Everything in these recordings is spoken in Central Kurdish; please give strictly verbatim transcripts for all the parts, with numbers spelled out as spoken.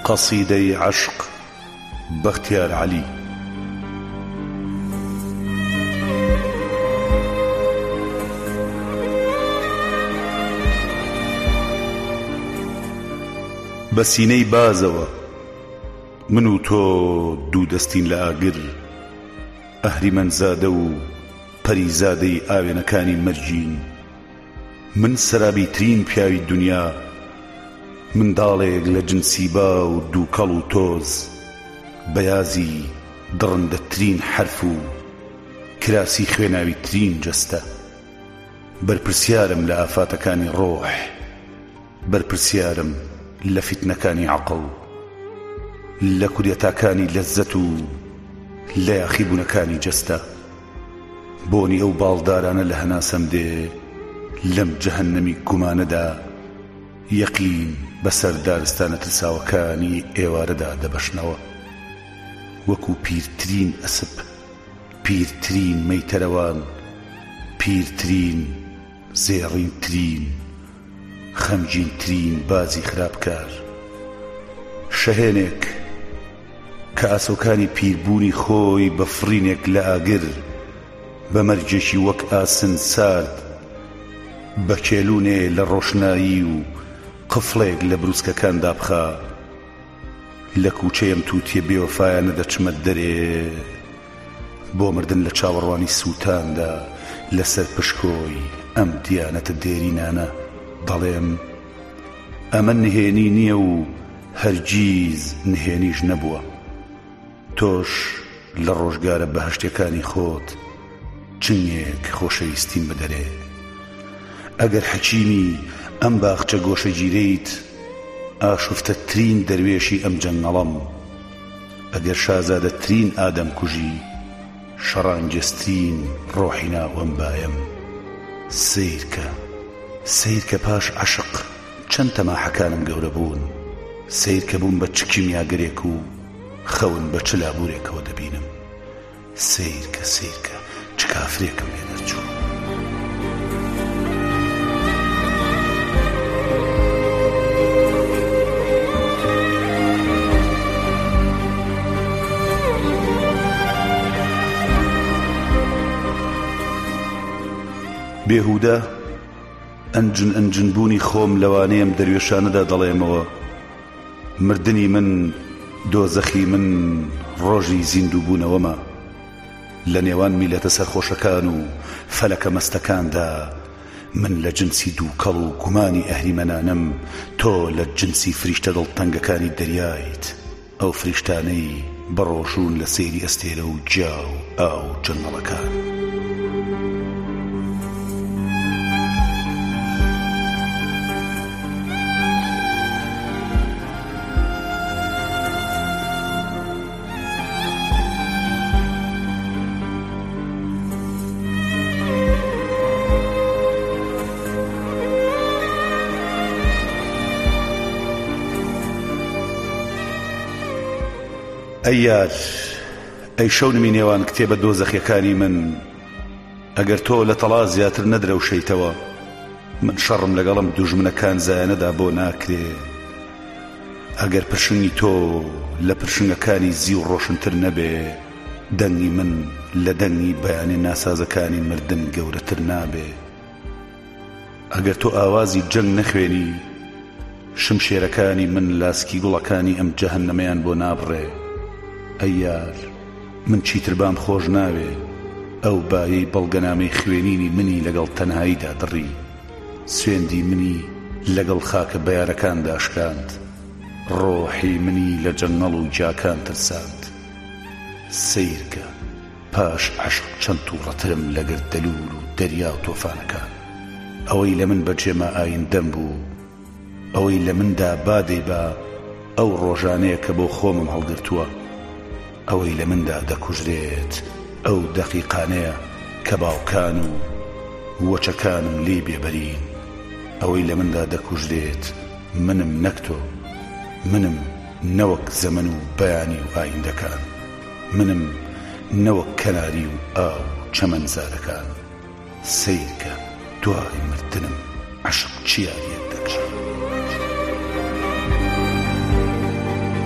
قصيدەی عەشق بەختیار عەلی. بە سینەی بازەوە من و تۆ دوو دەستین لە ئاگر، ئەهریمەن زادە و پەریزادەی ئاوێنەکانی مەرجین. من سەرابیترین پیاوی دنیا، منداڵێک لە جنسی با و دووکەڵ و تۆز، بەیازی دڕندەترین حرف و کراسی خوێناویترین جەستە. بەرپرسیارم لە ئافاتەکانی ڕۆح، بەرپرسیارم لە فیتنەکانی عەقڵ، لە کورێتاکانی لەززەت و لە یاخیبوونەکانی جەستە. بۆنی ئەو باڵدارانە لە هەناسەم دێ لەم جەهەنەمی گومانەدا، یەقین بەسەر دارستانە ترساوەکانی ئێوارەدا دەبەشنەوە. وەکو پیرترین ئەسپ، پیرترین مەیتەرەوان، پیرترین زێڕینترین خەمگینترین بازی خراپکار. شەهێنێک کە ئاسۆکانی پیربوونی خۆی بە فرینێک لە ئاگر، بە مەرجێکی وەک ئاسن سارد، بە کێلوونێ لە ڕۆشنایی و قفڵێک لە بروسکەکاندا بخا. لە کووچەیەم تووتیە بێوەفایانە دەچمە دەرێ، بۆ مردن لە چاوەڕوانی سووتاندا لەسەر پشکۆی ئەم دیانەتە دێرینانە. دەڵێم ئەمە نهێنی نییە و هەرگیز نهێنیش نەبووە. تۆش لە ڕۆژگارە بەهەشتەکانی خۆت چنگێک خۆشەویستیم بدەرێ. ئەگەر حەکیمی ئەم باخچە گۆشە گیرەیت، ئاشوفتەترین دەروێشی ئەم جەنگەڵەم. ئەگەر شازادەترین ئادەم کوژی، شەڕانگەسترین ڕۆحی ناو ئەم بایم. سیرکە سیرکە پاش عەشق چەند تەماحەکانم گەورە بوون. سیرکە بووم بە چ کیمیاگرێک و خەون بە چ لابوورێکەوە دەبینم. سیرکە سیرکە چ کافرێکم لێ دەرچوو. بێهودە ئەنجن ئەنجن بوونی خۆم لەوانەیەم دەروێشانەدا دەڵێمەوە. مردنی من دۆزەخی من ڕۆژی زیندوو بوونەوەمە. لە نێوان میلەتە سەرخۆشەکان و فەلەکە مەستەکاندا من لە جنسی دووکەڵ و گومانی ئەهریمەنانم، تۆ لە جنسی فریشتە دڵتەنگەکانی دەریایت. ئەو فریشتانەی بەڕۆژوون لە سەیری ئەستێرە و جیا و ئاو جەنگەڵەکان. ئەی یار، ئەی شەونمی نێوان کتێبە دۆزەخیەکانی من، ئەگەر تۆ لە تەڵا زیاتر نەدرەوشەیتەوە، من شەڕم لەگەڵم دوژمنەکان زایەنەدا بۆ ناکرێ. ئەگەر پرشنگی تۆ لە پرشنگەکانی زی و ڕۆشنتر نەبێ، دەنگی من لە دەنگی بەیانی ناسازەکانی مردن گەورەتر نابێ. ئەگەر تۆ ئاوازی جەنگ نەخوێنی، شمشێرەکانی من لاسکی گوڵەکانی ئەم جەهەنەمەیان بۆ نابڕێ. ئەی یار، من چیتر بام خۆش ناوێ. ئەو بایەی بەڵگەنامەی خوێنینی منی لەگەڵ تەنهاییدا دڕی، سوێندی منی لەگەڵ خاکە بەیارەکان داشکاند، ڕۆحی منی لە جەنگەڵ و جاکان ترساند. سیرکە پاش عەشق چەند تووڕەترم لەگەر دەلول و دەریا و تۆفانەکان. ئەوەی لە من بەجێمە ئایندەم بوو، ئەوەی لە مندا بادەی با ئەو ڕۆژانەیە کە بۆ خۆمم هەڵگرتووە. ئەوەی لە مندا دەکوژرێت ئەو دەقیقانەیە کە باوکان و وەچەکانم لێ بێبەرین. ئەوەی لە مندا دەکوژرێت منم نەک تۆ، منم نەوەک زەمن و بەیانی و ئایندەکان، منم نەوەک کەناری و ئاو چەمەنزارەکان. سیرکە دوای مردنم عەشق چیاریەک دەکشێت.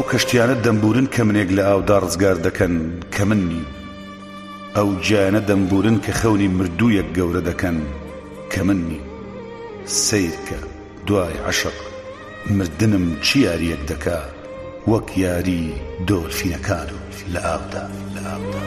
کەشتیانە دەمبورن کە منێک لە ئاودا ڕزگار دەکەن کە من نیم. ئەو گیانە دەمبورن کە خەونی مردوویەک گەورە دەکەن کە من نیم. سیرکە دوای عەشق مردنم چی یاریەک دەکا وەک یاری دۆلفینەکان لە ئاودا لە ئاودا.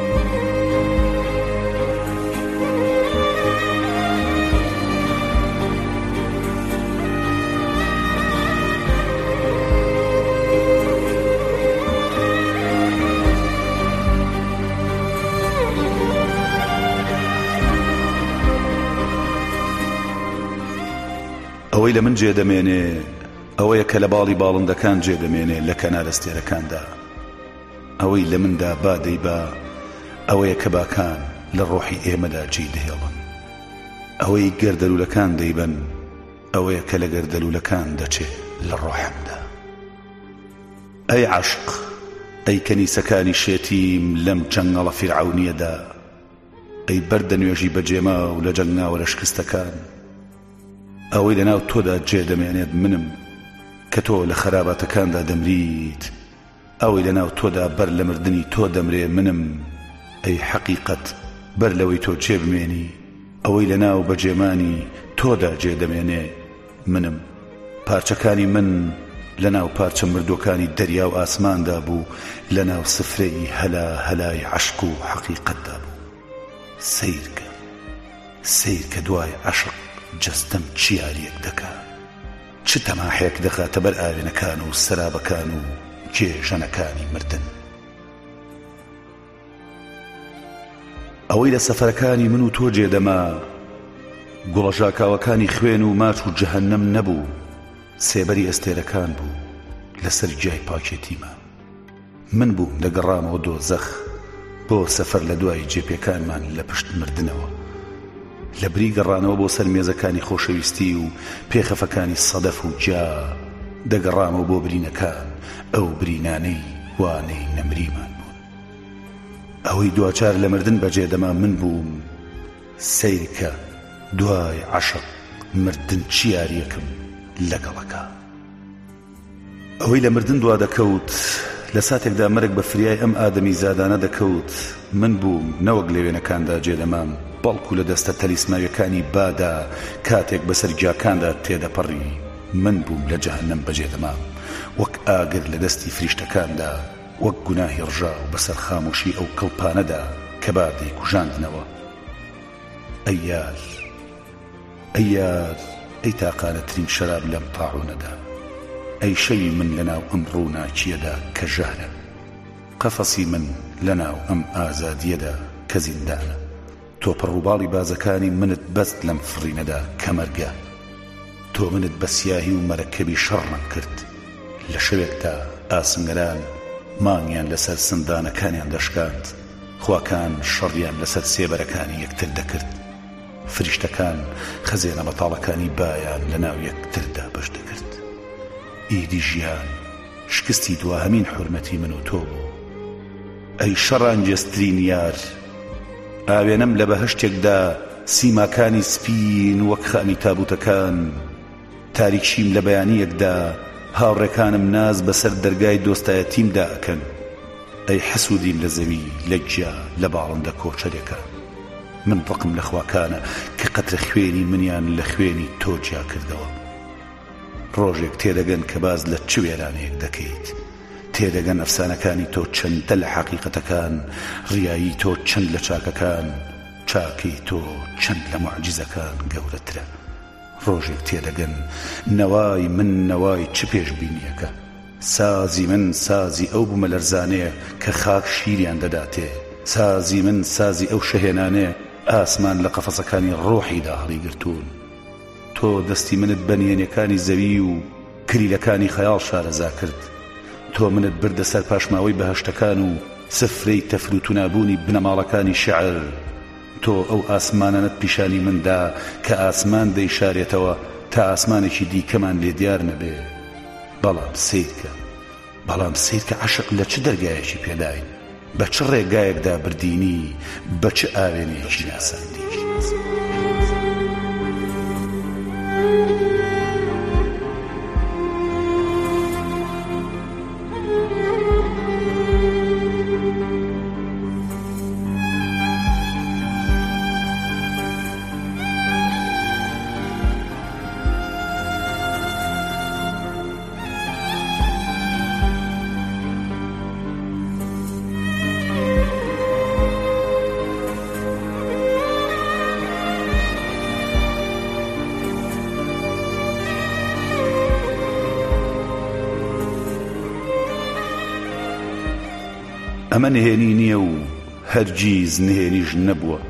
ئەوەی لە من جێدەمێنێ ئەوەیە کە لە باڵی باڵندەکان جێدەمێنێ لە کەنارە ستێرەکاندا. ئەوەی لە مندا بادەی با ئەوەیە کە باکان لە ڕۆحی ئێمەدا جێ دەهێڵن. ئەوەی گەردەلوولەکان دەیبەن ئەوەیە کە لە گەردەلوولەکان دەچێ لە ڕۆحمدا. ئەی عەشق، ئەی کەنیسەکانی شێتیم لەم جەنگەڵە فیرعەونیەدا، ئەی بەردە نوێژی بەجێما و لە جەنگاوە لە شکستەکان، ئەوەی لە ناو تۆدا جێدەمێنێت منم کە تۆ لە خەراباتەکاندا دەمریت، ئەوەی لە ناو تۆدا بەر لە مردنی تۆ دەمرێ منم. ئەی حەقیقەت بەر لەوەی تۆ جێبمێنی ئەوەی لە ناو بەجێمانی تۆدا جێدەمێنێ منم. پارچەکانی من لە ناو پارچە مردوەکانی دەریا و ئاسماندا بوو، لە ناو سفرەی هەلا هەلای عەشق و حەقیقەتدا بوو. سیرکە سیرکە دوای عەشق جەستەم چی یاریەک دەکا، چ تەماحێک دەخاتە بەر ئاوێنەکان و سەرابەکان و کێژەنەکانی مردن. ئەوەی لە سەفەرەکانی من و تۆ جێدەما گوڵەژاکاوەکانی خوێن و ماچ و جەهەنەم نەبوو، سێبەری ئەستێرەکان بوو لەسەر جای پاکێتیمە. من بووم دەگەڕامەوە دۆزەخ بۆ سەفەر لە دوای جێپێکانمان لە پشت مردنەوە، لە بری گەڕانەوە بۆ سەر مێزەکانی خۆشەویستی و پێخەفەکانی سەدەف و جا دەگەڕامەوە بۆ برینەکان، ئەو برینانەی وانەی نەمریمان بوون. ئەوەی دوچار لە مردن بەجێدەما من بووم. سیرکە دوای عەشق مردن چی یاریەکم لەگەڵەکە. ئەوەی لە مردن دوا دەکەوت لە ساتێکدا مەرگ بە فریای ئەم ئادەمی زادانە دەکەوت من بووم، نەوەک لەوێنەکاندا جێدەمام، بەڵکو لە دەستە تەلیسماویەکانی بادا کاتێک بەسەر گیاکاندا تێدەپەڕی من بووم لە جەهەنەم بەجێدەمام، وەک ئاگر لە دەستی فریشتەکاندا، وەک گوناهی ڕژاو بەسەر خاموشی ئەو کەڵپانەدا کە باردەی کوژاندنەوە. ئەی یار ئەی یار ئەی تاقانەترین شەراب لەم تاعونەدا، ئەی شەوی من لەناو ئەم ڕووناکیەدا کە ژەهرە، قەفەسی من لەناو ئەم ئازادیەدا کە زیندانە. تۆ پڕووباڵی بازەکانی منت بەست لەم فڕینەدا کە مەرگە، تۆ منت بە سیاهی و مەرەکەبی شەڕمان کرد. لە شەوێکدا ئاسنگەران مانگیان لەسەر سندانەکانیان دەشکاند، خواکان شەڕیان لەسەر سێبەرەکانی یەکتر دەکرد، فریشتەکان خەزێنە بەتاڵەکانی بایان لە ناو یەکتردا بەش دەکرد. ئیدی ژیان شکستی دواهەمین حورمەتی من و تۆ بوو. ئەی شەڕانجێسترین یار، ئاوێنەم لە بەهەشتێکدا سیماکانی سپین وەک خامی تابوتەکان، تاریکشیم لە بەیانیەکدا هاوڕێکانم ناز بەسەر دەرگای دۆستایەتیمدا ئەکەن. ئەی حەسوودیم لە زەوی لە گیا لە باڵندە کۆچەرێکە، من ڕقم لە خواکانە کە قەترە خوێنی منیان لە خوێنی تۆ جیا کردەوە. ڕۆژێک تێدەگەن کە باز لە چ وێرانەیەک دەکەیت، تێدەگەن ئەفسانەکانی تۆ چەندە لە حەقیقەتەکان، ڕیایی تۆ چەند لە چاکەکان، چاکەی تۆ چەند لە موعجیزەکان گەورەترە. ڕۆژێک تێدەگەن نەوای من نەوای چ پێشبینیەکە، سازی من سازی ئەو بوومەلەرزانەیە کە خاک شیریان دەداتێ، سازی من سازی ئەو شەهێنانەیە ئاسمان لە قەفەسەکانی ڕۆحیدا هەڵی گرتوون. تۆ دەستی منت بەنیێنیەکانی زەوی و کلیلەکانی خەیاڵ شارەزا کرد. تۆ منت بردە سەر پاشماوەی بەهەشتەکان و سفرەی تەفروت و نابوونی بنەماڵەکانی شەعر. تۆ ئەو ئاسمانەت پیشانی مندا کە ئاسمان دەیشارێتەوە تا ئاسمانێکی دیکەمان لێ دیار نەبێ. بەڵام سیرکە بەڵام سیرکە عەشق لە چ دەرگایەکی پێداین، بە چ ڕێگایەکدا بردینی، بە چ ئاوێنێکی ناساندی. ئەمە نهێنی نییە و هەرگیز نهێنیش نەبووە.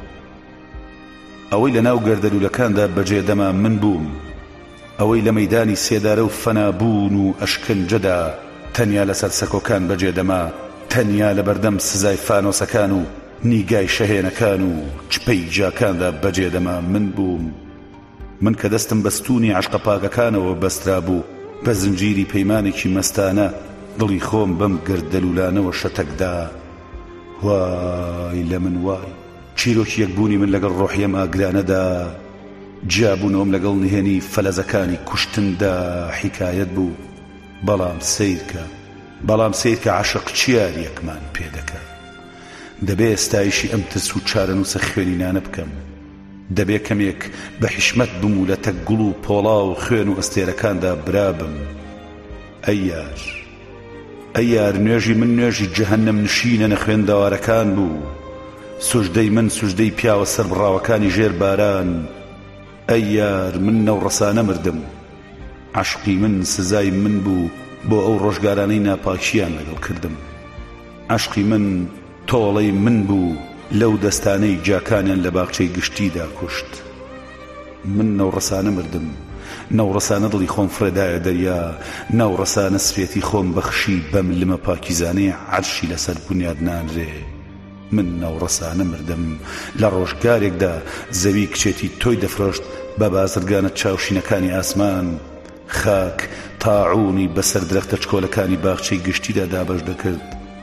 ئەوەی لە ناو گەردەلوولەکاندا بەجێدەما من بووم، ئەوەی لە مەیدانی سێدارە و فەنابوون و ئەشکنجەدا تەنیا لەسەر سەکۆکان بەجێدەما، تەنیا لە بەردەم سزای فانۆسەکان و نیگای شەهێنەکان و چپەی جاکاندا بەجێدەما من بووم. من کە دەستم بەستوونی عەشقە پاکەکانەوە بەسترا بوو بە زنجیری پەیمانێکی مەستانە، دڵی خۆم بەم گەردەلوولانەوە شەتەکدا. وای لە من وای، چیرۆکی یەکبوونی من لەگەڵ ڕۆحیەم ئاگرانەدا، جیابوونەوەم لەگەڵ نهێنی فەلەزەکانی کوشتندا حیکایەت بوو. بەڵام سیرکە بەڵام سیرکە عاشق چیاریەکمان پێدەکە. دەبێ ئێستایشی ئەم ترس و چارەنووسە خوێنینانە بکەم، دەبێ کەمێک بە حیشمەت بم و لە تەکگوڵ و پۆڵا و خوێن و ئەستێرەکاندا برابم. ئەیار ئەیار نوێژی من نوێژی جەهەنەم نشینە نەخوێندەوارەکان بوو، سوژدەی من سوژدەی پیاوە سەر بڕاوەکانی ژێر باران. ئەیار من نەوڕەسانە مردم، عەشقی من سزای من بوو بۆ ئەو ڕۆژگارانەی ناپاکیان لەگەڵ کردم. عەشقی من تۆڵەی من بوو لەو دەستانەی جاکانیان لە باخچەی گشتیدا کوشت. من نەوڕەسانە مردم، نەوڕەسانە دڵی خۆم فرێدایە دەریا، نەوڕەسانە سوێتی خۆم بەخشی بەم لمە پاکیزانەی عەرشی لەسەر بنیاد نانرێ. من نەوڕەسانە مردم، لە ڕۆژگارێکدا زەوی کچێتی تۆی دەفرۆشت بە بازرگانە چاوشینەکانی ئاسمان، خاک تاعونی بەسەر درەختە چکۆلەکانی باخچەی گشتیدا دابەش دەکرد.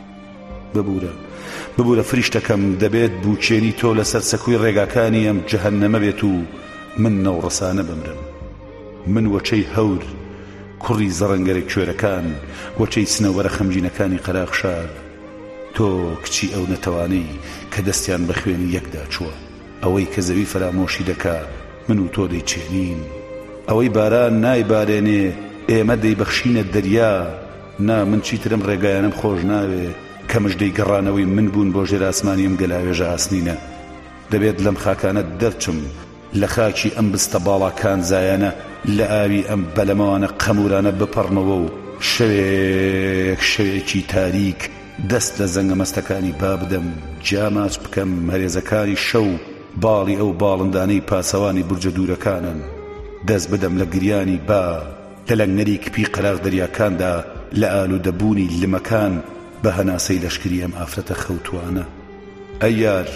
ببوورە ببوورە فریشتەکەم، دەبێت بوچێنی تۆ لەسەر سەکوی ڕێگاکانی ئەم جەهەنەمە بێت و من نەوڕەسانە بمرم. من وەچەی هەور کوڕی زەڕەنگەرە کوێرەکان، وەچەی سنەوەرە خەمگینەکانی قەراقشار، تۆ کچی ئەو نەتەوانەی کە دەستیان بە خوێنی یەکدا چووە، ئەوەی کە زەوی فەرامۆشی دەکا من و تۆ دەیچێنین، ئەوەی باران نایبارێنێ ئێمە دەیبەخشینە دەریا. نا من چیترم ڕێگایانم خۆش ناوێ کە مژدەی گەڕانەوەی من بوون بۆ ژێر ئاسمانیم گەلاوێژە ئاسنینە. دەبێت لەم خاکانە دەرچم، لە خاکی ئەم بستە باڵاکان زایانە، لە ئاوی ئەم بەلەمەوانە قەمورانە بپەڕنەوە و شەوێک شەوێکی تاریک دەست لە زەنگە مەستەکانی با بدەم، جاماچ بکەم هەرێزەکانی شەو باڵی ئەو باڵندانەی پاسەوانی بورجە دوورەکانن، دەست بدەم لە گریانی با لە لەنگەری کپی قەراغ دەریاکاندا، لە ئالوودەبوونی لمەکان بە هەناسەی لەشکری ئەم ئافرەتە خەوتوانە. ئەیار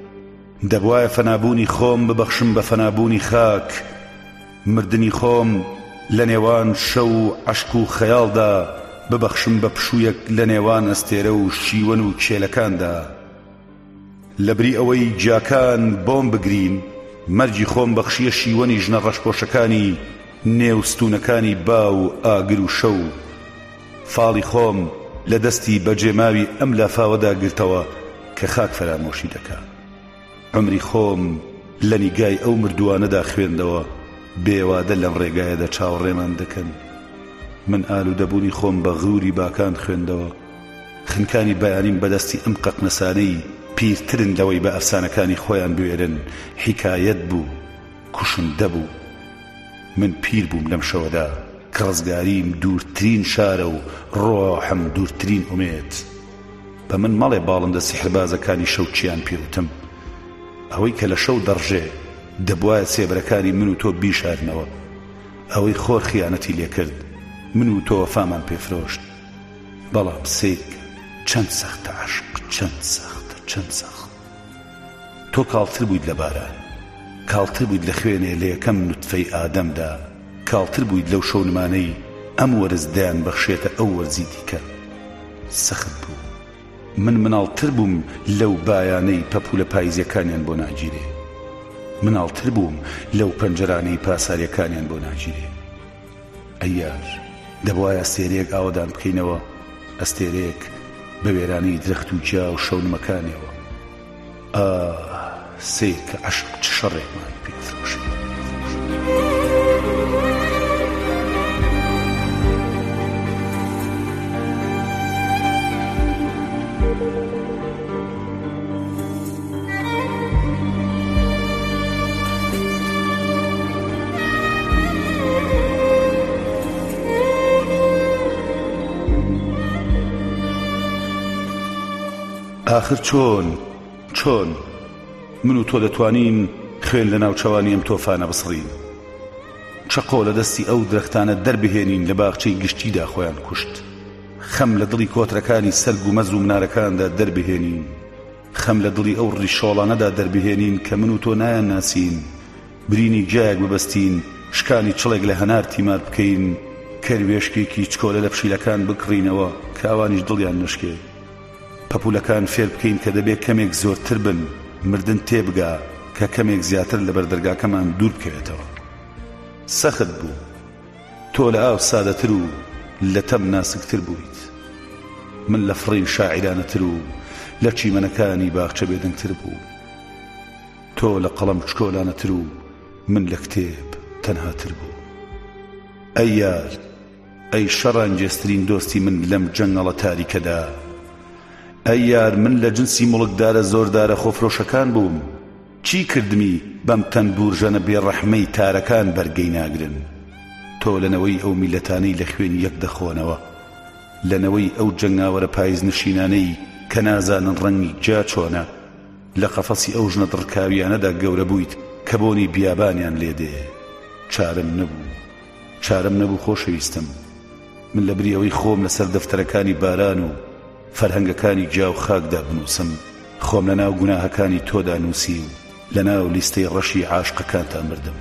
دەبوایە فەنابوونی خۆم ببەخشم بە فەنابوونی خاک، مردنی خۆم لە نێوان شەو و عەشق و خەیاڵدا ببەخشم بە پشوویەک لە نێوان ئەستێرە و شیوەن و کێلەکاندا. لەبری ئەوەی جاکان بۆم بگرین، مەرجی خۆم بەخشیە شیوەنی ژنە ڕەشپۆشەکانی نێوستونەکانی با و ئاگر و شەو. فاڵی خۆم لە دەستی بەجێماوی ئەم لافاوەدا گرتەوە کە خاک فەرامۆشی دەکات. عمری خۆم لە نیگای ئەو مردووانەدا خوێندەوە، بێوادە لەم ڕێگایەدا چاوەڕێمان دەکەن. من ئالوودەبوونی خۆم بە غووری باکان خوێندەوە، خنکانی بەیانیم بەدەستی ئەم قەقنەسانەی پیرترن لەوەی بە ئەفسانەکانی خۆیان بوێرن، حیکایەت بوو، کوشندە بوو. من پیر بووم لەم شەوەدا کە ڕزگاریم دوورترین شارە و ڕۆحم دوورترین ئومێد. بە من مەڵێ باڵندە سیحربازەکانی شەو چیان پێوتم، ئەوەی کە لە شەو دەڕژێ دەبوایە سێبرەکانی من و تۆ بیشارنەوە. ئەوەی خۆر خیانەتی لێ کرد، من و تۆ وەفامان پێفرۆشت. بەڵام سێک چەند سەختە عەشق، چەند سەختە، چەند سەخت. تۆ کاڵتر بوویت لە باران، کاڵتر بوویت لە خوێنێ لە یەکەم نوتفەی ئادەمدا، کاڵتر بوویت لەو شەونمانەی ئەم وەرزدایان بەخشێتە ئەو وەرزی دیکە. سەخت بوو. من مناڵتر بووم لەو بایانەی پەپوو لە پاییزیەکانیان بۆ ناگیرێ، مناڵتر بووم لەو پەنجەرانەی پاساریەکانیان بۆ ناگیرێ. ئەیار دەبوایە ئەستێرەیەک ئاوەدان بکەینەوە، ئەستێرەیەک بە وێرانەی درەخت و جیا و شەونمەکانیەوە. ئاه سێ کە عەشق چ شەڕێکمان پێفرۆشێ. آخر چۆن چۆن من و تۆ دەتوانین خوێن لە ناوچەوانی ئەم تۆفانە بسڕین، چەقۆ لە دەستی ئەو درەختانە دەربهێنین لە باخچەی گشتیدا خۆیان کوشت، خەم لە دڵی کۆترەکانی سەرگ و مەز و منارەکاندا دەربهێنین، خەم لە دڵی ئەو ڕیشۆڵانەدا دەربهێنین کە من و تۆ نایان ناسین، برینی جایەک ببەستین، شکانی چڵێک لە هەنار تیمار بکەین، کەروێشکێکی چکۆلە لە پشیلەکان بکڕینەوە کە ئەوانیش دڵیان نشکێ، پەپولەکان فێر بکەین کە دەبێت کەمێک زۆرتر بن، مردن تێبگا کە کەمێک زیاتر لە بەردەرگاکەمان دوور بکەوێتەوە. سەخت بوو، تۆ لە ئاو سادەتر و لە تەم ناسکتر بوویت، من لە فڕین شاعرانەتر و لە چیمەنەکانی باخچە بێدەنگتر بوو، تۆ لە قەڵەم چکۆلانەتر و من لە کتێب تەنهاتر بوو. ئەی یار، ئەی شەڕانگێزترین دۆستی من لەم جەنگەڵە تاریکەدا، ئەی یار من لە جنسی مڵکدارە زۆردارە خۆفرۆشەکان بووم، چی کردمی بەم تەن بورژەنە بێڕەحمەی تارەکان بەرگەی ناگرن؟ تۆ لەنەوەی ئەو میلەتانەی لە خوێنی یەک دەخۆنەوە، لەنەوەی ئەو جەنگاوەرە پاییز نشینانەی کە نازانن ڕەنگی جا چۆنە، لە قەفەسی ئەو ژنە دڕکاویانەدا گەورە بوویت کە بۆنی بیابانیان لێدێ. چارەم نەبوو، چارەم نەبوو خۆشەویستم، من لە بری ئەوەی خۆم لەسەر دەفتەرەکانی باران و فەرهەنگەکانی گیا و خاکدا بنووسم، خۆم لە ناو گوناهەکانی تۆدا نووسی و لە ناو لیستەی ڕەشی عاشقەکانتان مردم.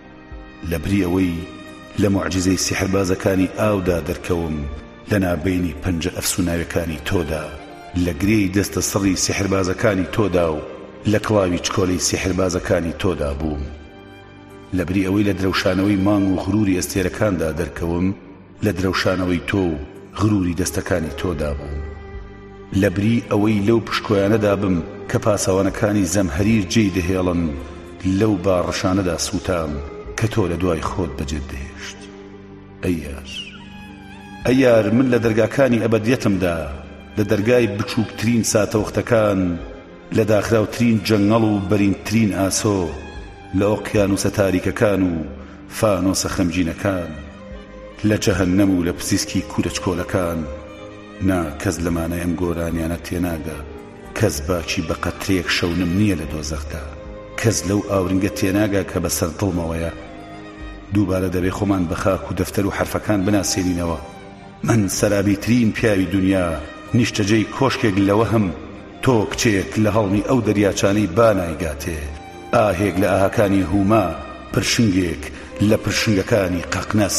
لە بری ئەوەی لە موعجزەی سیحربازەکانی ئاودا دەرکەوم، لە نابینی پەنجە ئەفسوناویەکانی تۆدا، لە گرێی دەستە سڕی سیحربازەکانی تۆدا و لە کڵاوی چکۆلەی سیحربازەکانی تۆدا بووم. لە بری ئەوەی لە درەوشانەوەی مانگ و غروری ئەستێرەکاندا دەرکەوم، لە درەوشانەوەی تۆ و غروری دەستەکانی تۆدا بووم. لە بری ئەوەی لەو پشکۆیانەدا بم کە پاسەوانەکانی زەمهەریر جێی دەهێڵن، لەو باڕەشانەدا سوتام کە تۆ لە دوای خۆت بەجێت دەهێشت. ئەی یار، ئەی یار من لە دەرگاکانی ئەبەدیەتمدا، لە دەرگای بچووکترین ساتەوختەکان، لە داخراوترین جەنگەڵ و بەرینترین ئاسۆ، لە ئۆقیانوسە تاریکەکان و فانۆسە خەمجینەکان، لە جەهەنەم و لە پزیسکی کوورەچکۆلەکان، نا کەس لەمانە ئەم گۆرانیانە تێناگا، کەس باکی بە قەترێک شەونم نییە لە دۆزەخدا، کەس لەو ئاورنگە تێناگا کە بەسەر دڵمەوەیە. دووبارە دەبێ خۆمان بە خاک و دەفتەر و حرفەکان بناسێنینەوە. من سەرابیترین پیاوی دنیا، نیشتەجەی کۆشکێک لەوە هەم، تۆ کچێک لە هەڵمی ئەو دەریاچانەی بانایگاتێ، ئاهێک لە ئاهەکانی هوما، پرشنگێک لە پرشنگەکانی قەقنەس.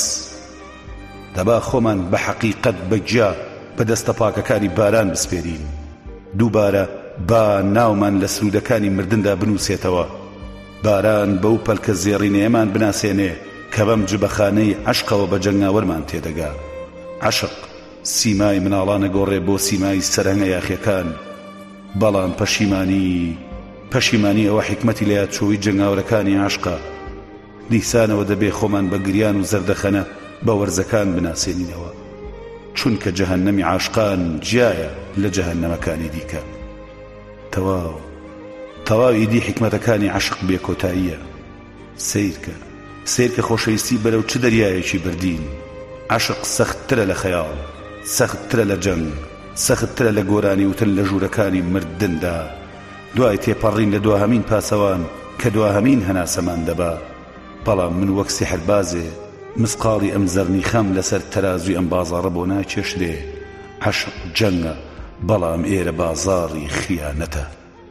دەبا خۆمان بە حەقیقەت بەگیا بە دەستە پاکەکانی باران بسپێرین. دووبارە با ناومان لە سرودەکانی مردندا بنووسێتەوە، باران بەو پەلکە زێڕینەیەمان بناسێنێ کە بەم جبەخانەی عەشقەوە بە جەنگاوەرمان تێدەگا. عەشق سیمای مناڵانە گۆڕێ بۆ سیمای سەرهەنگە یاخیەکان، بەڵام پەشیمانی پەشیمانی ئەوە حکمەتی لە یادچۆوی جەنگاوەرەکانی عەشقە. دیسانەوە دەبێ خۆمان بە گریان و زەردەخەنە بە وەرزەکان بناسێنینەوە، چونکە جەهەنەمی عاشقان جیایە لە جەهەنەمەکانی دیکە. تەواو تەواو ئیدی حکمەتەکانی عەشق بێکۆتاییە. سیرکە سیرکە خۆشەویستی بەرەو چ دەریایەکی بردین. عەشق سەختترە لە خەیاڵ، سەختترە لە جەنگ، سەختترە لە گۆرانی وتن لە ژوورەکانی مردندا. دوای تێپەڕین لە دواهەمین پاسەوان کە دواهەمین هەناسەمان دەبا، بەڵام من وەک سیحربازێ مسقاڵی ئەم زەرنی خەم لەسەر تەرازوی ئەم بازاڕە بۆ ناکێشرێ. عەشق جەنگە، بەڵام ئێرە بازاڕی خیانەتە.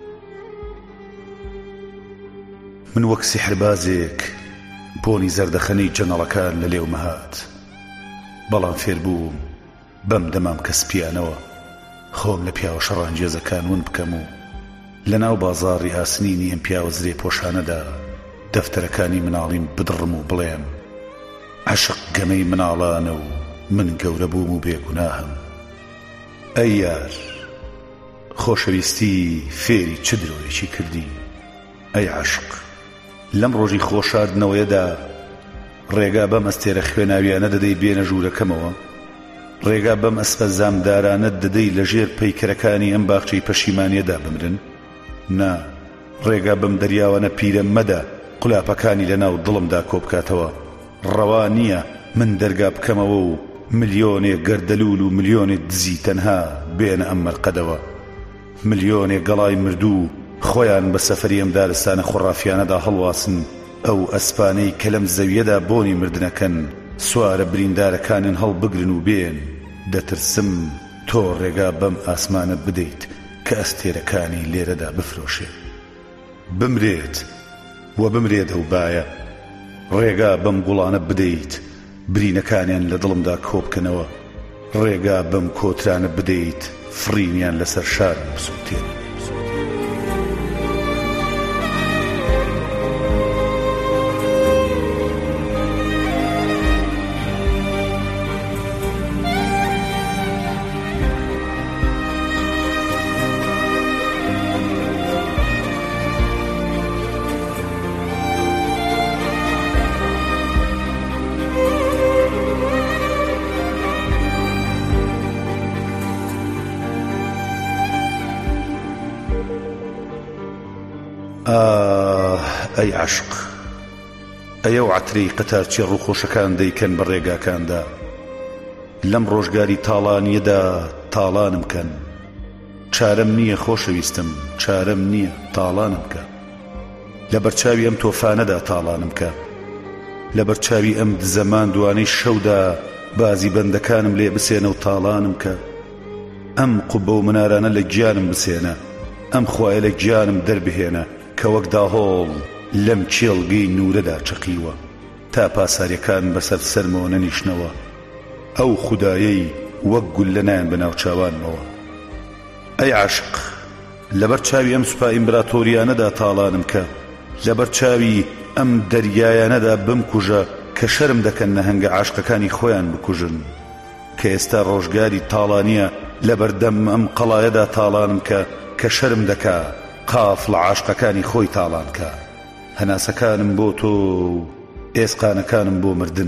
من وەک سیحربازێک بۆنی زەردەخەنەی جەنەڵەکان لە لێو مەهات، بەڵام فێر بووم بەم دەمام کەسپیانەوە خۆم لە پیاوە شەڕانگێزەکان ون بکەم و لە ناو بازاڕی ئاسنینی ئەم پیاوە زرێ پۆشانەدا دەفتەرەکانی مناڵیم بدڕم و بڵێم عەشق گەمەی مناڵانە و من گەورە بووم و بێگوناهم. ئەی یار، خۆشەویستی فێری چ درۆیەکی کردی؟ ئەی عەشق، لەم ڕۆژی خۆشاردنەوەیەدا ڕێگا بەم ئەستێرە خوێناویانە دەدەی بێنە ژوورەکەمەوە، ڕێگا بەم ئەسپە زامدارانە دەدەی لە ژێر پەیکەرەکانی ئەم باخچەی پەشیمانیەدا بمرن؟ نا، ڕێگا بەم دەریاوانە پیرە مەدە قولاپەکانی لە ناو دڵمدا کۆبکاتەوە. ڕەوا نییە من دەرگا بکەمەوە و ملیۆنێ گەردەلول و ملیۆنێ دزی تەنها بێنە ئەم مەرقەدەوە. ملیۆنێک گەڵای مردوو خۆیان بە سەفەری ئەم دارستانە خۆڕافیانەدا هەڵواسن ئەو ئەسپانەی کە لەم زەویەدا بۆنی مردنەکەن سوارە بریندارەکانن هەڵبگرن و بێن. دەترسم تۆ ڕێگا بەم ئاسمانە بدەیت کە ئەستێرەکانی لێرەدا بفرۆشێ، بمرێت و بمرێت ئەو بایە. ڕێگا بەم گوڵانە بدەیت برینەکانیان لە دڵمدا کۆبکەنەوە، ڕێگا بەم کۆترانە بدەیت فڕینیان لەسەر شار بسووتێن. آه ئەی عەشق، ئەیە و عەترەی قەتارچی ڕووخۆشەکان دەیکەن بە ڕێگاکاندا، لەم ڕۆژگاری تاڵانیەدا تاڵانم کەن. چارەم نییە خۆشەویستم، چارەم نییە تاڵانم کە. لە بەرچاوی ئەم تۆفانەدا تاڵانم کە، لە بەرچاوی ئەم زەمان دوانەی شەودا بازی بەندەکانم لێ بسێنە و تاڵانم کە. ئەم قوبە و منارانە لە گیانم بسێنە، ئەم خوایە لە گیانم دەربهێنە کە وەک داهۆڵ لەم چێڵگەی نورەدا چەقیوە تا پاساریەکان بەسەر سەرمەوە نەنیشنەوە. ئەو خودایەی وەک گول لە نایەن بەناو چاوانمەوە. ئەی عاشق، لەبەر چاوی ئەم سوپا ئیمبراتۆریانەدا تاڵانم کە، لەبەر چاوی ئەم دەریایانەدا بمکوژە کە شەرم دەکەن نەهەنگە عاشقەکانی خۆیان بکوژن، کە ئێستا ڕۆژگاری تاڵانیە لەبەردەم ئەم قەڵایەدا تاڵانم کە کە شەرم دەکا قاف لە عاشقەکانی خۆی تاڵان کە. هەناسەکانم بۆ تۆ و ئێسقانەکانم بۆ مردن،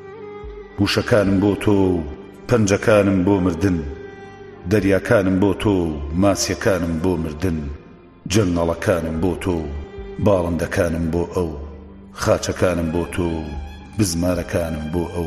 وشەکانم بۆ تۆ و پەنجەکانم بۆ مردن، دەریاکانم بۆ تۆ و ماسیەکانم بۆ مردن، جەنگەڵەکانم بۆ تۆ و باڵندەکانم بۆ ئەو، خاچەکانم بۆ تۆ و بزمارەکانم بۆ ئەو.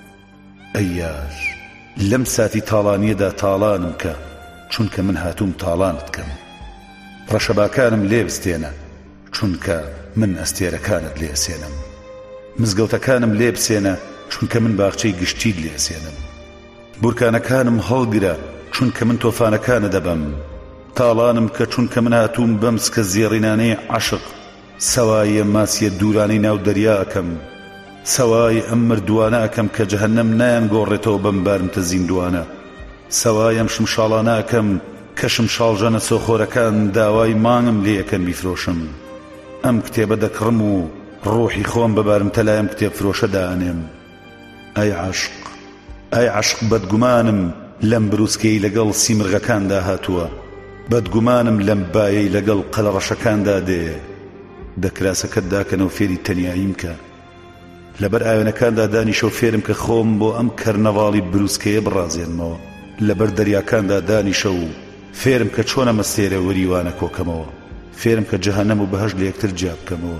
ئەی یار، لەم ساتی تاڵانیەدا تاڵانم کە، چونکە من هاتووم تاڵانت کەم. ڕەشەباکانم لێ بستێنە، چونکە من ئەستێرەکانت لێ ئەسێنم. مزگەوتەکانم لێ بسێنە، چونکە من باخچەی گشتیت لێ ئەسێنم. بورکانەکانم هەڵگرە، چونکە من تۆفانەکانە دەبەم. تاڵانم کە، چونکە من هاتووم بەم سکە زێڕینانەی عەشق سەوای ئەم ماسیە دوورانەی ناو دەریا ئەکەم، سەوای ئەم مردوانە ئەکەم کە جەهەنەم نایان گۆڕێتەوە بەم بارمتە زیندوانە، سەوای ئەم شمشاڵانە ئەکەم کە شمشاڵژەنە سۆخۆرەکان داوای مانگم لێ ئەکەن بیفرۆشم. ئەم کتێبە دەکڕم و ڕۆحی خۆم بەبارم تەلای ئەم کتێب فرۆشە دانێم. ئەی عاشق، ئەی عاشق، بەدگومانم لەم بروسکەی لەگەڵ سیمرغەکاندا هاتووە، بەدگومانم لەم بایەی لەگەڵ قەلەڕەشەکاندا دێ. دەکراسەکەت داکەنە و فێری تەنیاییم کە، لەبەر ئاوێنەکاندا دانیشە و فێرم کە خۆم بۆ ئەم کەرنەڤاڵی بروسکەیە بڕازێنمەوە، لەبەر دەریاکاندا دانیشە و فێرم کە چۆنە مەستێرە وەریوانە کۆکەمەوە، فێرم کە جەهەنەم و بەهەشت لە یەکتر جیا بکەمەوە.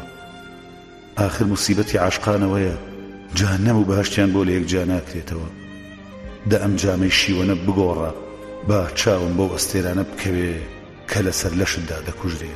ئاخر موسیبەتی عاشقانەوەیە جەهەنەم و بەهەشتیان بۆ لە یەکجا ناکرێتەوە. دە ئەم جامەی شیوەنە بگۆڕە، با چاوم بۆ ئەستێرانە بکەوێ کە لەسەر لەشتدا دەکوژرێ.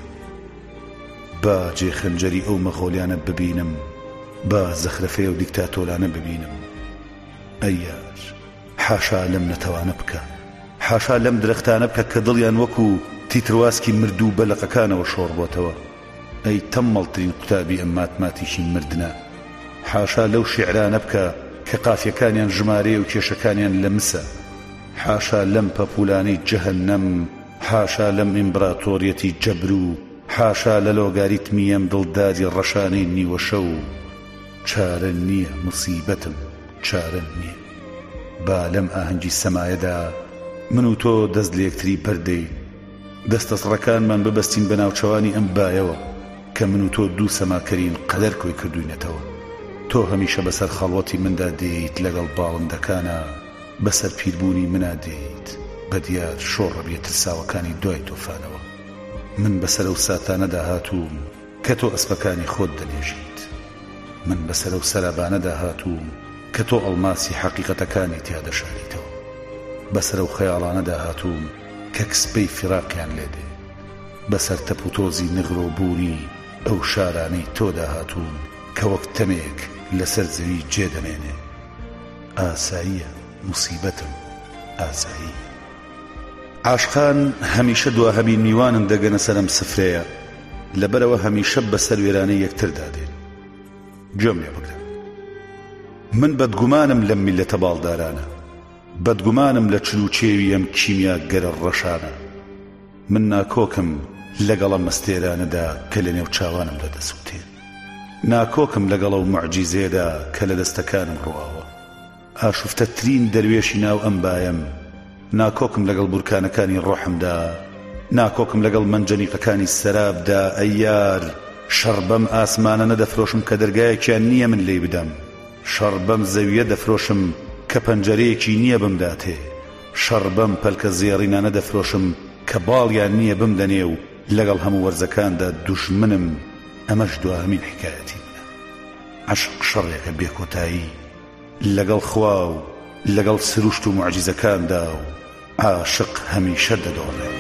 با جێخەنجەری ئەو مەخۆلیانە ببینم، با زەخرەفەیە و دیکتاتۆرانە ببینم. ئەی یار، حاشا لەم نەتەوانە بکە، حاشا لەم درەختانە بکە کە دڵیان وەکو تیترواسکی مردوو بەلەقەکانەوە شۆڕ بۆتەوە. ئەی تەممەڵترین قوتابی ئەم ماتماتیشی مردنە، حاشا لەو شیعرانە بکە کە قافیەکانیان ژمارەیە و کێشەکانیان لە مسە، حاشا لەم پەپولانەی جەهەنەم، حاشا لەم ئیمبراتۆریەتی جەبر و حاشا لە لۆگاریتمی ئەم دڵداری ڕەشانەی نیوەشە و. چارە نییە موسیبەتم، چارە نییە. با لەم ئاهەنگی سەمایەدا من و تۆ دەست لە یەکتری بەردەین، دەستەسڕەکانمان ببەستین بە ناوچەوانی ئەم بایەوە کە من و تۆ دوو سەماکەرین قەدەر کۆی کردوینەتەوە. تۆ هەمیشە بەسەر خەڵوەتی مندا دێیت، لەگەڵ باڵندەکانە بەسەر پیربوونی منا دێیت، بەدیار شۆڕە بێتە ساوەکانی دوای تۆفانەوە. من بەسەر ئەو ساتانەدا هاتووم کە تۆ ئەسپەکانی خۆت دەنێژیت، من بەسەر ئەو سەرابانەدا هاتووم کە تۆ ئەڵماسی حەقیقەتەکانی تیا دەشاریتەوە، بەسەر ئەو خەیاڵانەدا هاتووم کە کسپەی فیراقیان لێدێ بەسەر تەپ و تۆزی نغڕ و بوونی ئەو شارانەی تۆدا هاتوون کە وەک تەمێک لەسەر زەوی جێدەمێنێ. ئاساییە موسیبەتم ئاسایی. عاشقان هەمیشە دواهەمی میوانن دەگەنە سەرم سفرەیە لەبەرەوە هەمیشە بەسەر وێرانەی یەکتردا دێن. گوێم لێ بگرە، من بەدگومانم لەم میلەتە باڵدارانە، بەدگومانم لە چلوچێوی ئەم کیمیا گەرە ڕەشانە. من ناکۆکم لەگەڵە مەستێرانەدا کە لە نێو چاوانم دەدەسووتێن، ناکۆکم لەگەڵە و معجیزێدا کە لە دەستەکانم ڕواوە. ئاشوفتەترین دەروێشی ناو ئەم بایم، ناکۆکم لەگەڵ بورکانەکانی ڕۆحمدا، ناکۆکم لەگەڵ منجەنیقەکانی سەرابدا. ئەیار شەڕ بەم ئاسمانە نەدەفرۆشم کە دەرگایەکیان نییە من لێی بدەم، شەڕ بەم زەویە دەفرۆشم کە پەنجەرەیەکی نییە بمداتێ، شەڕ بەم پەلکە زێڕینە نەدەفرۆشم کە باڵیان نییە بمدەنێ و لەگەڵ هەموو وەرزەکاندا دوژمنم. ئەمەش دواهەمین حکایەتی منە. عەشق شەڕێکە بێکۆتایی لەگەڵ خوا و لەگەڵ سروشت و معجیزەکاندا و عاشق هەمیشە دەدۆڕێ.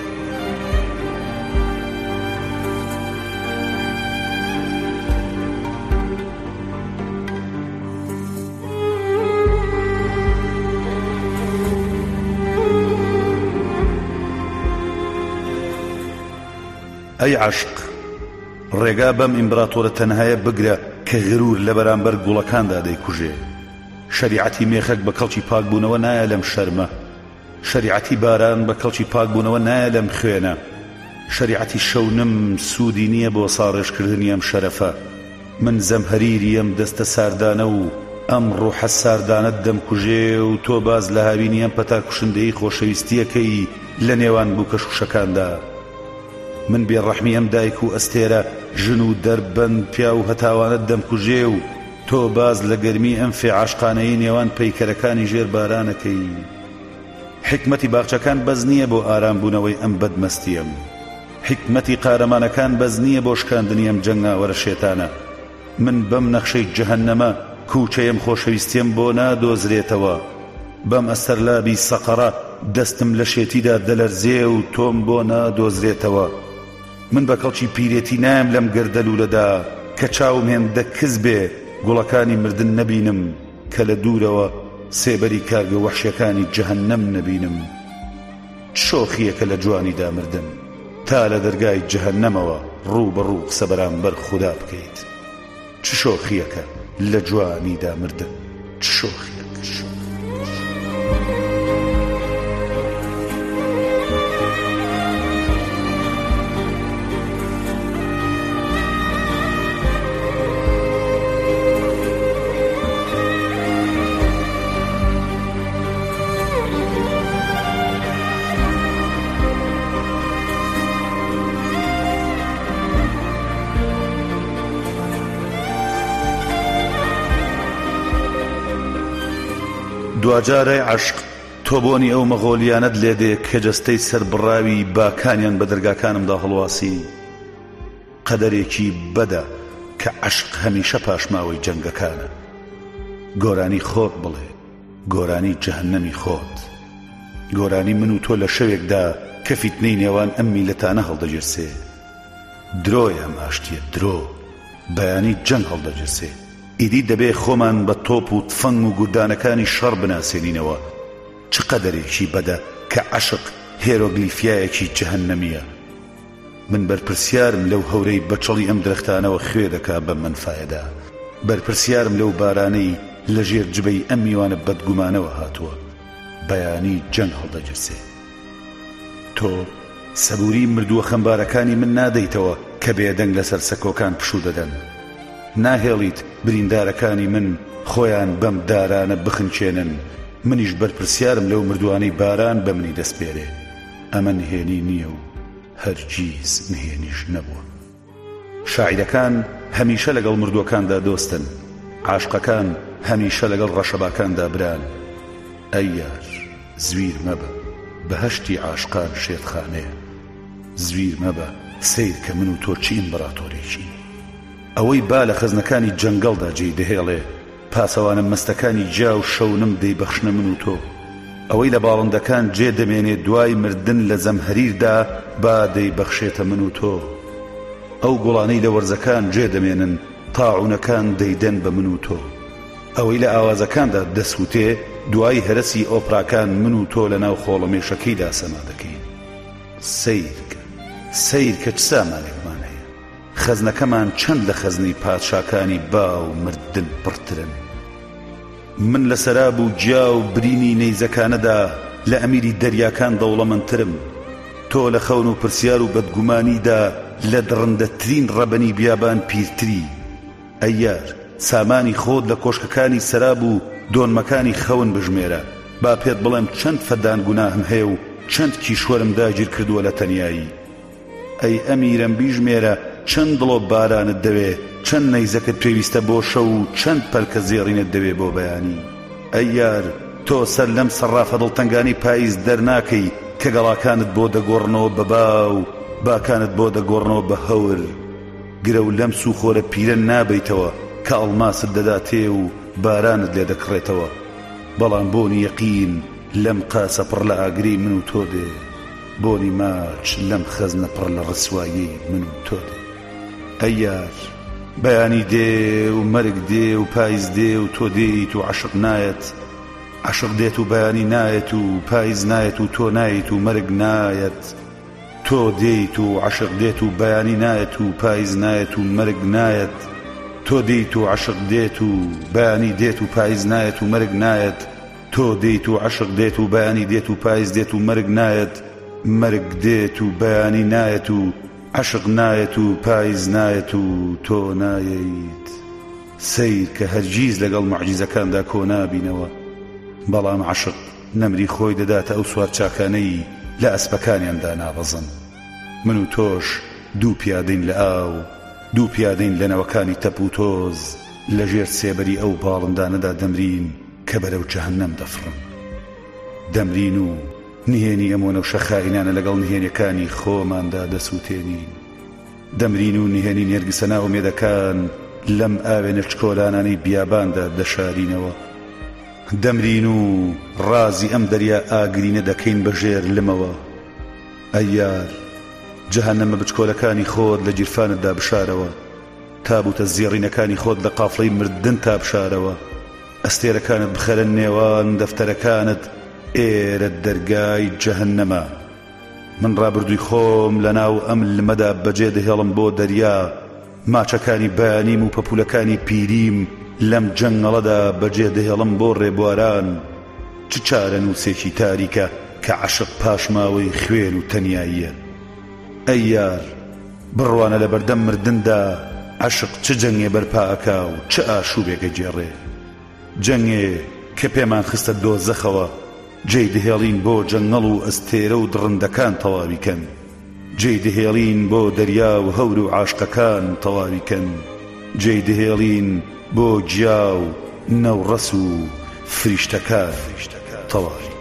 ئەی عاشق، ڕێگا بەم ئیمبراتۆرە تەنهایە بگرە کە غرور لە بەرامبەر گوڵەکاندا دەیکوژێ. شەریعەتی مێخەک بە کەڵکی پاکبوونەوە نایە لەم شەرمە، شەریعەتی باران بە کەڵکی پاکبوونەوە نایە لەم خوێنە، شەریعەتی شەونم سوودی نییە بۆ ساڕێژکردنی ئەم شەرەفە. من زەمهەریری ئەم دەستە ساردانە و ئەم ڕوحە ساردانەت دەمکوژێ و تۆ باز لە هاوینی ئەم پەتار کوشندەی خۆشەویستیەکەی لە نێوان بوو کەشوشەکاندا. من بێڕەحمی ئەم دایک و ئەستێرە ژن و دەربەند پیا و هەتاوانت دەمکوژێ و تۆ باز لە گەرمی ئەم فێ عاشقانەی نێوان پەیکەرەکانی ژێر بارانەکەی. حکمەتی باخچەکان بەز نییە بۆ ئارامبوونەوەی ئەم بەدمەستیم، حکمەتی قارەمانەکان بەز نییە بۆ شکاندنی ئەم جەنگاوەرە شێتانە. من بەم نەخشەی جەهەنەمە کووچەیەم خۆشەویستیم بۆ نادۆزرێتەوە، بەم ئەستەرلابی سەقەڕە دەستم لە شێتیدا دەلەرزێ و تۆم بۆ نادۆزرێتەوە. من بە کەڵکی پیرێتی نایم لەم گەردەلوولەدا کە چاوم هێندە کز بێ گوڵەکانی مردن نەبینم، کە لە دوورەوە سێبەری کارگە وەحشیەکانی جەهەنەم نەبینم. شۆخیەکە لە جوانیدا مردن تا لە دەرگای جەهەنەمەوە ڕوو بە ڕوو قسە بەرامبەر خودا بکەیت. چ شۆخیەکە لە جوانیدا مردن، چ شۆخیەکە. دوجارەی عشق تۆ بۆنی ئەو مەغۆلیانت لێدێ کە جەستەی سەربڕاوی باکانیان بە دەرگاکانمدا هەڵواسی. قەدەرێکی بەدە کە عشق هەمیشە پاشماوەی جەنگەکانە. گۆرانی خۆت بڵێ، گۆرانی جەهەنەمی خۆت، گۆرانی من و تۆ لە شەوێکدا کە فیتنەی نێوان ئەم میلەتانە هەڵدەگیرسێ. درۆی ئەم ئاشتیە، درۆ بەیانی جەنگ هەڵدەگیرسێ. ئیدی دەبێ خۆمان بە تۆپ و تفەنگ و گوردانەکانی شەڕ بناسێنینەوە. چ قەدەرێکی بەدە کە عەشق هێرۆگلیفیایەکی جەهەنەمیە. من بەرپرسیارم لەو هەورەی بەچەڵی ئەم درەختانەوە خوێ دەکا بە منفایەدا. بەرپرسیارم لەو بارانەی لە ژێر جبەی ئەم میوانە بەدگومانەوە هاتووە. بەیانی جەنگ هەڵدەگیرسێ. تۆ سەبووری مردووە خەمبارەکانی من نادەیتەوە کە بێدەنگ لەسەر سەکۆکان پشوو دەدەن. ناهێڵیت بریندارەکانی من خۆیان بەم دارانە بخنچێنن. منیش بەرپرسیارم لەو مردووانەی باران بە منی دەستپێرێ. ئەمە نهێنی نییە و هەرگیز نهێنیش نەبووە. شاعیرەکان هەمیشە لەگەڵ مردووەکاندا دۆستن، عاشقەکان هەمیشە لەگەڵ ڕەشەباکاندا بران. ئەی یار زویر مەبە، بەهەشتی عاشقان شێتخانەیە. زویر مەبە سیر کە من و تۆ چی ئیمبراتۆرێکی. ئەوەی با لە خەزنەکانی جەنگەڵدا جێی دەهێڵێ، پاسەوانە مەستەکانی جا و شەونم دەیبەخشنە من و تۆ. ئەوەی لە باڵندەکان جێ دەمێنێت دوای مردن لە زەمهەریردا با دەیبەخشێتە من و تۆ. ئەو گوڵانەی لە وەرزەکان جێ دەمێنن تاعونەکان دەیدەن بە من و تۆ. ئەوەی لە ئاوازەکاندا دەسووتێ دوای هەرسی ئۆپراکان من و تۆ لە ناو خۆڵەمێشەکەیدا سەما دەکەین. سیرکە سیرکە چ سامانێکمان هەیە؟ خەزنەکەمان چەند لە خەزنی پادشاکانی با و مردن پڕترن. من لە سەراب و جیا و برینی نەیزەکانەدا لە ئەمیری دەریاکان دەوڵەمەندترم. تۆ لە خەون و پرسیار و بەدگومانیدا لە دڕندەترین ڕەبەنی بیابان پیرتری. ئەیار سامانی خۆت لە کۆشکەکانی سەراب و دۆنمەکانی خەون بژمێرە، با پێت بڵێم چەند فەدان گوناهم هەیە و چەند کیشوەرم داگیر کردووە لە تەنیایی. ئەی ئەمیرم بیژمێرە چەند دڵۆ بارانت دەوێ، چەند نەیزەکت پێویستە بۆ شەو و چەند پەلکە زێڕینت دەوێ بۆ بەیانی. ئەیار تۆ سەر لەم سەرافە دڵتەنگانی پاییز دەرناکەی کە گەڵاکانت بۆ دەگۆڕنەوە بە با و باکانت بۆ دەگۆڕنەوە بە هەور. گرە و لەم سوخۆرە پیرە نابیتەوە کە ئەڵماست دەداتێ و بارانت لێ دەکڕێتەوە. بەڵام بۆنی یەقین لەم قاسە پڕ لە ئاگری من و تۆ دێ، بۆنی ماچ لەم خەزنە پڕ لە ڕسوایی من و تۆ دێ. ئەیار بەیانی دێ و مەرگ دێ و پاییز دێ و تۆ دێیت و عەشق نایەت، عەشق دێت و بەیانی نایەت و پاییز نایەت و تۆ نایەت و مەرگ نایەت. تۆ دێیت و عەشق دێت و بەیانی نایەت و پاییز نایەت و مەرگ نایەت. تۆ دێیت و عەشق دێت و بەیانی دێت و پاییز نایەت و مەرگ نایەت. تۆ دێیت و عەشق دێت و بەیانی دێت و پاییز دێت و مەرگ نایەت. مەرگ دێت و بەیانی نایەت و عەشق نایەت و پاییز نایەت و تۆ نایەیت. سیر کە هەرگیز لەگەڵ معجیزەکاندا کۆ نابینەوە، بەڵام عەشق نەمری خۆی دەداتە ئەو سوار چاکانەی لە ئەسپەکانیاندا نابەزن. من و تۆش دوو پیادەین لە ئاو، دوو پیادەین لە نەوەکانی تەپ و تۆز، لە ژێر سێبەری ئەو باڵندانەدا دەمرین کە بەرەو جەهەنەم دەفڕن. دەمرین و نهێنی ئەمە نەوشە خائینانە لەگەڵ نهێنیەکانی خۆماندا دەسووتێنین. دەمرین و نهێنی نێرگسە ناو مێدەکان لەم ئاوێنە چکۆلانانەی بیاباندا دەشارینەوە. دەمرین و ڕازی ئەم دەریا ئاگرینە دەکەین بەژێر لمەوە. ئەیار جەهەنەمە بچکۆلەکانی خۆت لە جیرفانتدا بشارەوە، تابوتە زێڕینەکانی خۆت لە قافڵەی مردن تا بشارەوە. ئەستێرەکانت بخەرە نێوان دەفتەرەکانت، ئێرە دەرگای جەهەنەمە. من ڕابردووی خۆم لە ناو ئەم لمەدا بەجێ دەهێڵم بۆ دەریا، ماچەکانی بەیانیم و پەپولەکانی پیریم لەم جەنگەڵەدا بەجێ دەهێڵم بۆ ڕێبواران. چ چارە نووسێکی تاریکە کە عەشق پاشماوەی خوێن و تەنیاییە. ئەیار بڕوانە لە بەردەم مردندا عەشق چ جەنگێ بەرپاکا و چ ئاشوبێکە جێڕێ. جەنگێ کە پێمان خستە دۆزەخەوە، جێی دەهێڵین بۆ جەنگەڵ و ئەستێرە و دڕندەکان تەواویکەن. جێی دەهێڵین بۆ دەریا و هەور و عاشقەکان تەواویکەن. جێی دەهێڵین بۆ گیا و نەوڕەس و فریشتەکان تەواوی.